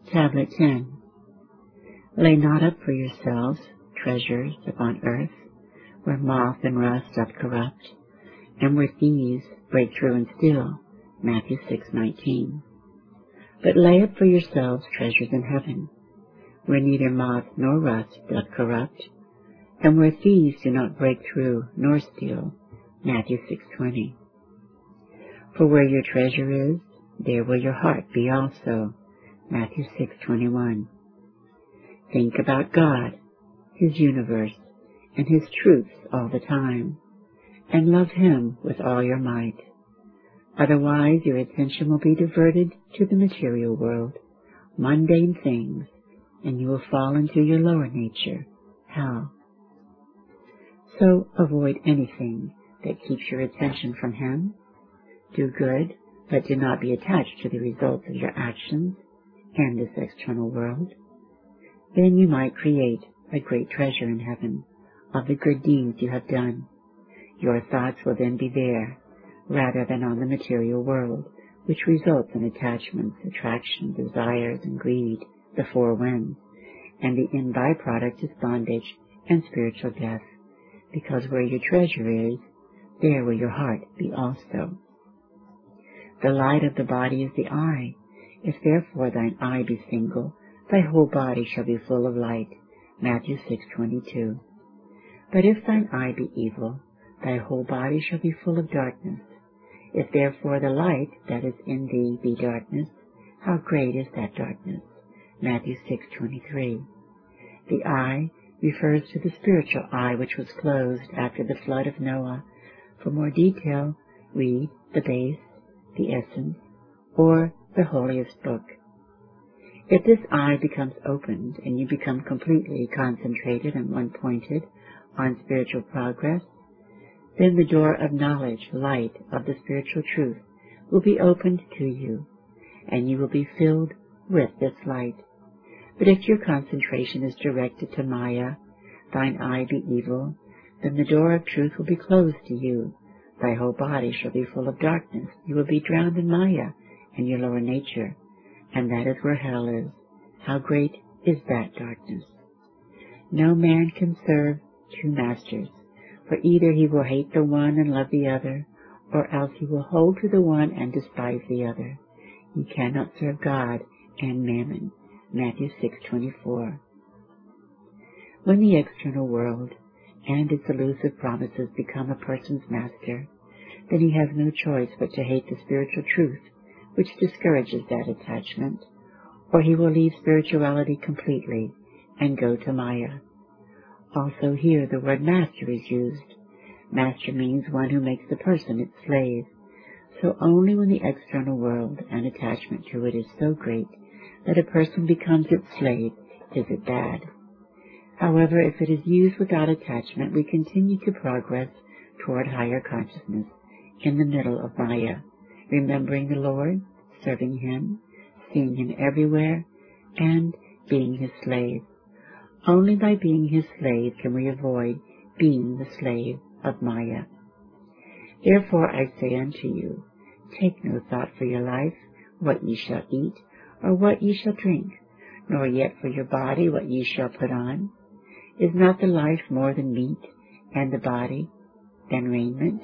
Tablet 10. Lay not up for yourselves treasures upon earth, where moth and rust doth corrupt, and where thieves break through and steal. Matthew 6:19. But lay up for yourselves treasures in heaven, where neither moth nor rust doth corrupt, and where thieves do not break through nor steal. Matthew 6:20. For where your treasure is, there will your heart be also. Matthew 6:21. Think about God, His universe, and His truths all the time, and love Him with all your might. Otherwise your attention will be diverted to the material world, mundane things, and you will fall into your lower nature, hell. So avoid anything that keeps your attention from Him. Do good, but do not be attached to the results of your actions and this external world. Then you might create a great treasure in heaven of the good deeds you have done. Your thoughts will then be there, rather than on the material world, which results in attachments, attraction, desires, and greed, the four winds, and the end byproduct is bondage and spiritual death, because where your treasure is, there will your heart be also. The light of the body is the eye. If therefore thine eye be single, thy whole body shall be full of light. Matthew 6:22. But if thine eye be evil, thy whole body shall be full of darkness. If therefore the light that is in thee be darkness, how great is that darkness? Matthew 6:23. The eye refers to the spiritual eye which was closed after the flood of Noah. For more detail, read the base, the essence, or the holiest book. If this eye becomes opened and you become completely concentrated and one-pointed on spiritual progress, then the door of knowledge, light of the spiritual truth, will be opened to you, and you will be filled with this light. But if your concentration is directed to Maya, thine eye be evil, then the door of truth will be closed to you. Thy whole body shall be full of darkness. You will be drowned in Maya and your lower nature, and that is where hell is. How great is that darkness! No man can serve two masters, for either he will hate the one and love the other, or else he will hold to the one and despise the other. You cannot serve God and mammon. Matthew 6:24. When the external world and its elusive promises become a person's master, then he has no choice but to hate the spiritual truth, which discourages that attachment, or he will leave spirituality completely and go to Maya. Also here the word master is used. Master means one who makes the person its slave. So only when the external world and attachment to it is so great that a person becomes its slave is it bad. However, if it is used without attachment, we continue to progress toward higher consciousness in the middle of Maya, remembering the Lord, serving Him, seeing Him everywhere, and being His slave. Only by being His slave can we avoid being the slave of Maya. Therefore I say unto you, take no thought for your life, what ye shall eat, or what ye shall drink, nor yet for your body what ye shall put on. Is not the life more than meat, and the body than raiment?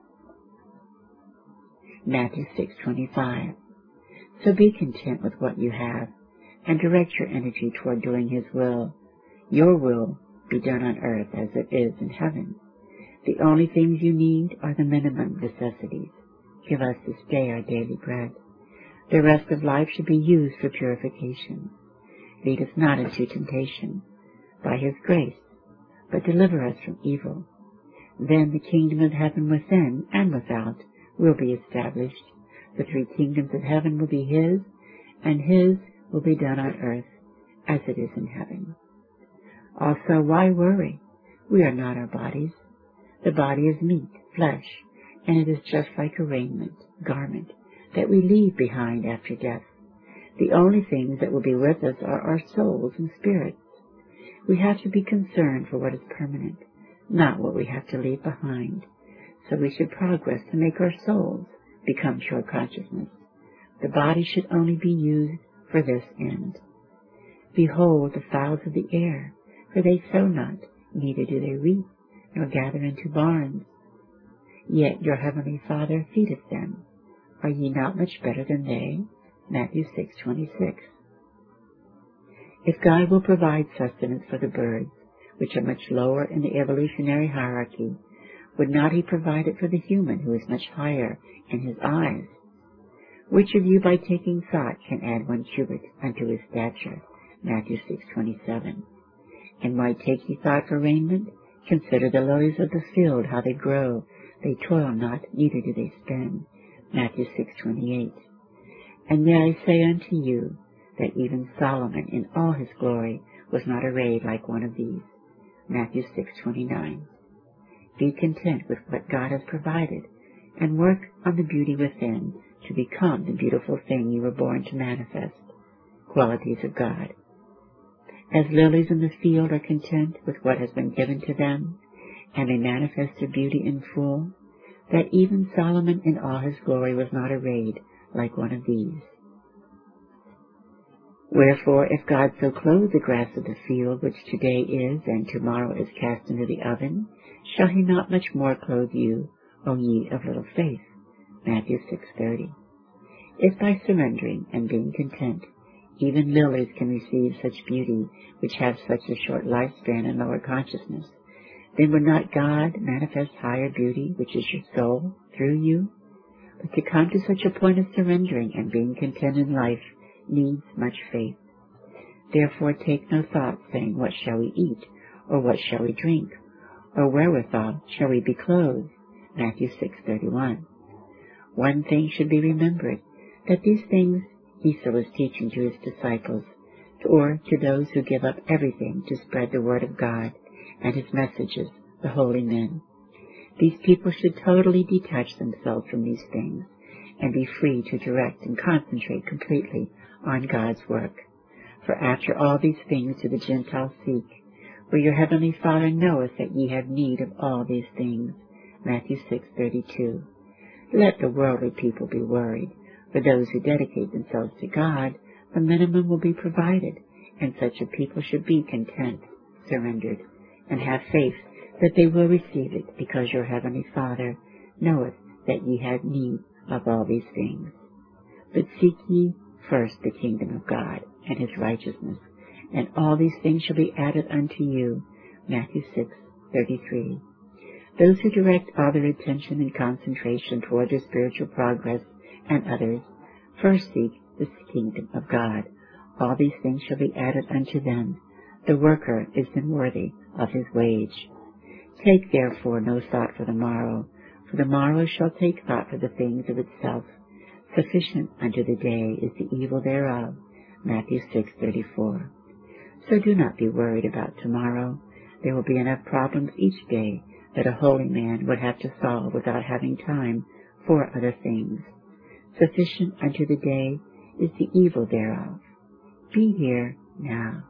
Matthew 6:25. So be content with what you have, and direct your energy toward doing His will. Your will be done on earth as it is in heaven. The only things you need are the minimum necessities. Give us this day our daily bread. The rest of life should be used for purification. Lead us not into temptation, by His grace, but deliver us from evil. Then the kingdom of heaven within and without will be established. The three kingdoms of heaven will be His, and His will be done on earth as it is in heaven. Also, why worry? We are not our bodies. The body is meat, flesh, and it is just like a raiment, garment, that we leave behind after death. The only things that will be with us are our souls and spirits. We have to be concerned for what is permanent, not what we have to leave behind. So we should progress to make our souls become pure consciousness. The body should only be used for this end. Behold the fowls of the air, for they sow not, neither do they reap, nor gather into barns. Yet your heavenly Father feedeth them. Are ye not much better than they? Matthew 6:26. If God will provide sustenance for the birds, which are much lower in the evolutionary hierarchy, would not he provide it for the human who is much higher in his eyes? Which of you by taking thought can add 1 cubit unto his stature? Matthew 6:27. And why take ye thought for raiment? Consider the lilies of the field, how they grow. They toil not, neither do they spin. Matthew 6:28. And yet I say unto you, that even Solomon in all his glory was not arrayed like one of these. Matthew 6:29. Be content with what God has provided, and work on the beauty within to become the beautiful thing you were born to manifest, qualities of God. As lilies in the field are content with what has been given to them, and may manifest their beauty in full, that even Solomon in all his glory was not arrayed like one of these. Wherefore, if God so clothe the grass of the field, which today is, and tomorrow is cast into the oven, shall he not much more clothe you, O ye of little faith? Matthew 6:30. If by surrendering and being content, even lilies can receive such beauty, which have such a short lifespan and lower consciousness, then would not God manifest higher beauty, which is your soul, through you? But to come to such a point of surrendering and being content in life needs much faith. Therefore take no thought, saying, what shall we eat, or what shall we drink, or wherewithal shall we be clothed? Matthew 6:31. One thing should be remembered, that these things Esau was teaching to his disciples, or to those who give up everything to spread the word of God and his messages, the holy men. These people should totally detach themselves from these things and be free to direct and concentrate completely on God's work. For after all these things do the Gentiles seek, for your heavenly Father knoweth that ye have need of all these things. Matthew 6:32. Let the worldly people be worried. For those who dedicate themselves to God, the minimum will be provided, and such a people should be content, surrendered, and have faith that they will receive it, because your heavenly Father knoweth that ye have need of all these things. But seek ye first the kingdom of God and his righteousness, and all these things shall be added unto you. Matthew 6:33. Those who direct all their attention and concentration toward their spiritual progress and others, first seek the kingdom of God. All these things shall be added unto them. The worker is then worthy of his wage. Take therefore no thought for the morrow shall take thought for the things of itself. Sufficient unto the day is the evil thereof. Matthew 6:34. So do not be worried about tomorrow. There will be enough problems each day that a holy man would have to solve without having time for other things. Sufficient unto the day is the evil thereof. Be here now.